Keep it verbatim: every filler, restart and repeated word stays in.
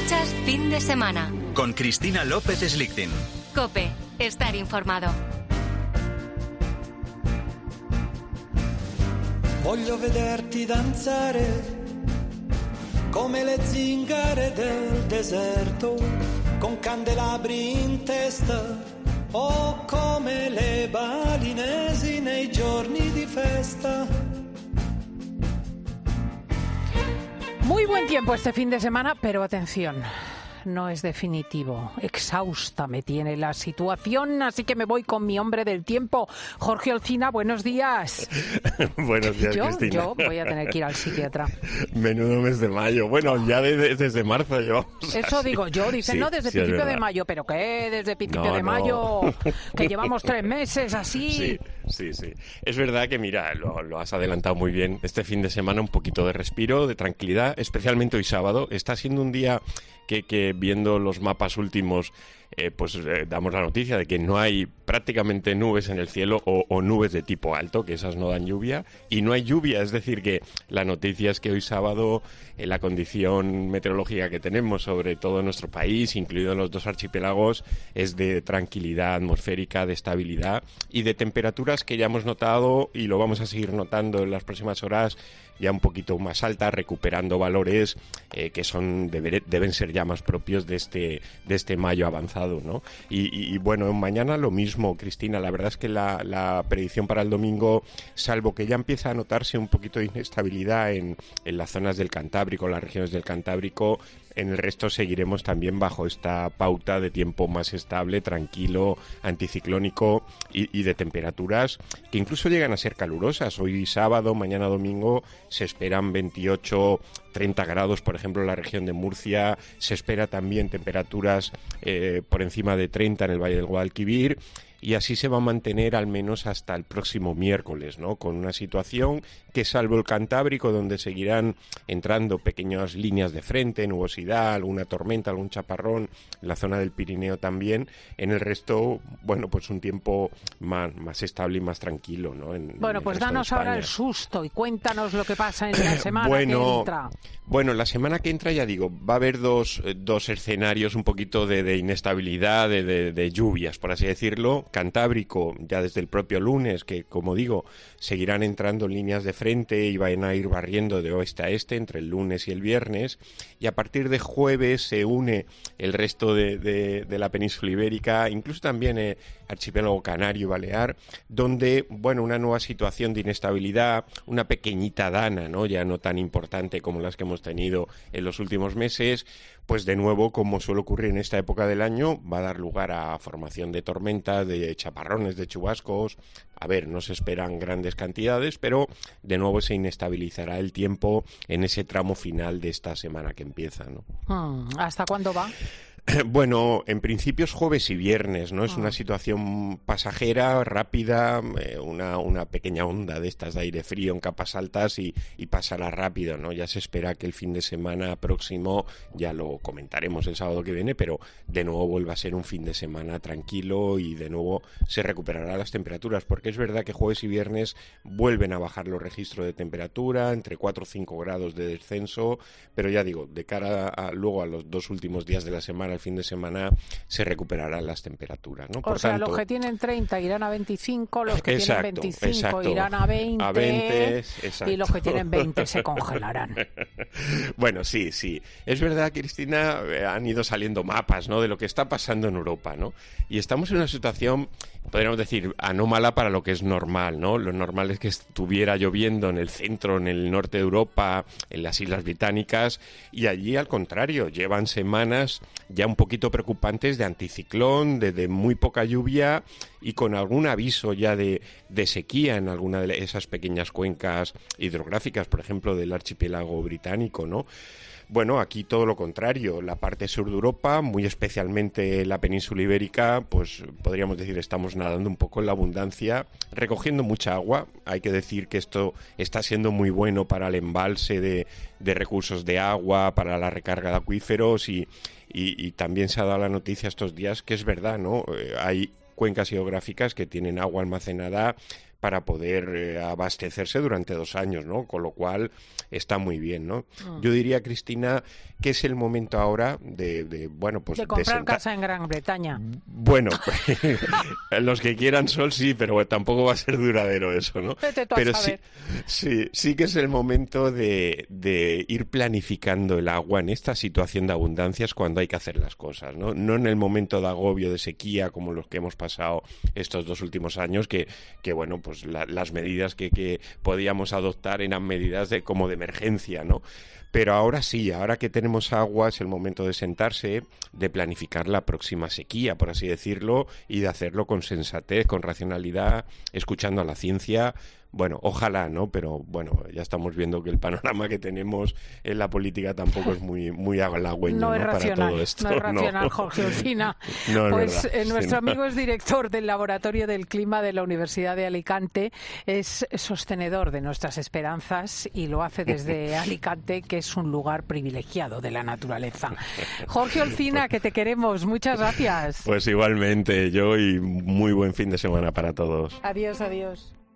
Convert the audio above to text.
Escuchas Fin de Semana. Con Cristina López Slichting. COPE. Estar informado. Voglio vederti danzare come le zingare del deserto, con candelabri in testa o come le balinesi nei giorni di festa. Muy buen tiempo este fin de semana, pero atención, no es definitivo. Exhausta me tiene la situación, así que me voy con mi hombre del tiempo. Jorge Olcina, buenos días. Buenos días, yo, Cristina. Yo voy a tener que ir al psiquiatra. Menudo mes de mayo. Bueno, ya de, de, desde marzo llevamos. Eso así. digo yo, dicen, Sí, no, desde sí, principio de verdad. mayo. ¿Pero qué? Desde principio No, de no. mayo, que llevamos tres meses así. Sí, sí, sí. Es verdad que, mira, lo, lo has adelantado muy bien. Este fin de semana un poquito de respiro, de tranquilidad, especialmente hoy sábado. Está siendo un día que, que viendo los mapas últimos, eh, pues eh, damos la noticia de que no hay prácticamente nubes en el cielo o, o nubes de tipo alto, que esas no dan lluvia, y no hay lluvia, es decir, que la noticia es que hoy sábado eh, la condición meteorológica que tenemos sobre todo nuestro país, incluidos los dos archipiélagos, es de tranquilidad atmosférica, de estabilidad y de temperaturas que ya hemos notado y lo vamos a seguir notando en las próximas horas ya un poquito más altas, recuperando valores eh, que son deber, deben ser ya más propios de este de este mayo avanzado, ¿no? Y, y, y bueno, mañana lo mismo, Cristina. La verdad es que la, la predicción para el domingo, salvo que ya empieza a notarse un poquito de inestabilidad en, en las zonas del Cantábrico, las regiones del Cantábrico, en el resto seguiremos también bajo esta pauta de tiempo más estable, tranquilo, anticiclónico y, y de temperaturas que incluso llegan a ser calurosas. Hoy sábado, mañana domingo se esperan veintiocho, treinta grados, por ejemplo, en la región de Murcia. Se espera también temperaturas eh, por encima de treinta en el Valle del Guadalquivir. Y así se va a mantener al menos hasta el próximo miércoles, ¿no? Con una situación que, salvo el Cantábrico, donde seguirán entrando pequeñas líneas de frente, nubosidad, alguna tormenta, algún chaparrón, en la zona del Pirineo también, en el resto, bueno, pues un tiempo más, más estable y más tranquilo, ¿no? En, Bueno, en pues el resto de danos ahora España. el susto y cuéntanos lo que pasa en la semana bueno, que entra. Bueno, la semana que entra, ya digo, va a haber dos, dos escenarios un poquito de, de inestabilidad, de, de, de lluvias, por así decirlo. Cantábrico, ya desde el propio lunes, que, como digo, seguirán entrando líneas de frente y van a ir barriendo de oeste a este entre el lunes y el viernes. Y a partir de jueves se une el resto de, de, de la península ibérica, incluso también el archipiélago canario y balear, donde, bueno, una nueva situación de inestabilidad, una pequeñita dana, ¿no? Ya no tan importante como las que hemos tenido en los últimos meses, pues de nuevo, como suele ocurrir en esta época del año, va a dar lugar a formación de tormentas, de chaparrones, de chubascos. A ver, no se esperan grandes cantidades, pero de nuevo se inestabilizará el tiempo en ese tramo final de esta semana que empieza, ¿no? Hmm, ¿hasta cuándo va? Bueno, en principio es jueves y viernes, ¿no? Es Ah. una situación pasajera, rápida, eh, una, una pequeña onda de estas de aire frío en capas altas y, y pasará rápido, ¿no? Ya se espera que el fin de semana próximo, ya lo comentaremos el sábado que viene, pero de nuevo vuelva a ser un fin de semana tranquilo y de nuevo se recuperarán las temperaturas, porque es verdad que jueves y viernes vuelven a bajar los registros de temperatura, entre cuatro o cinco grados de descenso, pero ya digo, de cara a, luego a los dos últimos días de la semana, el fin de semana, se recuperarán las temperaturas, ¿no? O Por sea, tanto, los que tienen treinta irán a veinticinco, los que exacto, tienen veinticinco exacto. irán a veinte, A veinte, exacto. y los que tienen veinte se congelarán. Bueno, sí, sí. Es verdad, Cristina, eh, han ido saliendo mapas, ¿no?, de lo que está pasando en Europa, ¿no? Y estamos en una situación, podríamos decir, anómala para lo que es normal, ¿no? Lo normal es que estuviera lloviendo en el centro, en el norte de Europa, en las Islas Británicas, y allí, al contrario, llevan semanas ya un poquito preocupantes de anticiclón, de, de muy poca lluvia y con algún aviso ya de, de sequía en alguna de esas pequeñas cuencas hidrográficas, por ejemplo, del archipiélago británico, ¿no? Bueno, aquí todo lo contrario, la parte sur de Europa, muy especialmente la península ibérica, pues podríamos decir estamos nadando un poco en la abundancia, recogiendo mucha agua. Hay que decir que esto está siendo muy bueno para el embalse de, de recursos de agua, para la recarga de acuíferos y, y, y también se ha dado la noticia estos días que es verdad, ¿no? Eh, hay cuencas hidrográficas que tienen agua almacenada para poder eh, abastecerse durante dos años, ¿no? Con lo cual está muy bien, ¿no? Mm. Yo diría, Cristina, que es el momento ahora de, de bueno, pues... De comprar de sentar... casa en Gran Bretaña. Bueno, los que quieran sol sí, pero tampoco va a ser duradero eso, ¿no? Pero sí, sí, sí que es el momento de, de ir planificando el agua en esta situación de abundancias cuando hay que hacer las cosas, ¿no? No en el momento de agobio, de sequía, como los que hemos pasado estos dos últimos años, que, que bueno, pues la, las medidas que, que podíamos adoptar eran medidas de como de emergencia, ¿no? Pero ahora sí, ahora que tenemos agua es el momento de sentarse, de planificar la próxima sequía, por así decirlo, y de hacerlo con sensatez, con racionalidad, escuchando a la ciencia. Bueno, ojalá, ¿no? Pero bueno, ya estamos viendo que el panorama que tenemos en la política tampoco es muy muy halagüeño, no, ¿no? Es Para racional, todo esto. No es racional, no. Jorge Olcina. No, pues verdad, eh, nuestro sí, no. amigo es director del Laboratorio del Clima de la Universidad de Alicante, es sostenedor de nuestras esperanzas y lo hace desde Alicante, que es un lugar privilegiado de la naturaleza. Jorge Olcina, que te queremos, muchas gracias. Pues igualmente, yo y muy buen fin de semana para todos. Adiós, adiós.